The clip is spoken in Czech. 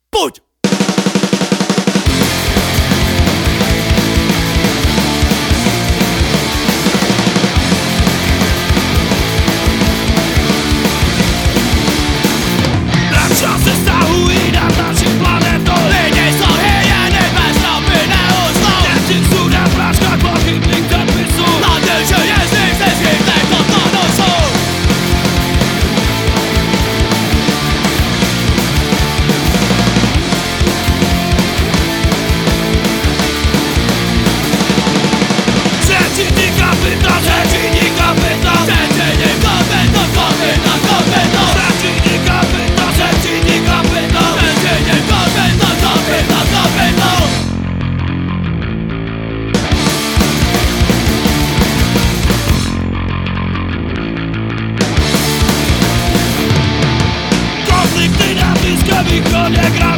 Pojď! Rakša se stahují nad naši planetu. Lidi jsou hyeny bez neústou. Nechci sudat práškat pochybných předpisů. Na ty, že jezdíš ze zvyklých to nosou. Třetí kapitál, třetí kapitál, třetí kapitál, kapitál, kapitál. Třetí kapitál, třetí kapitál, třetí kapitál, kapitál, kapitál. Konflikty na Blízkém východě.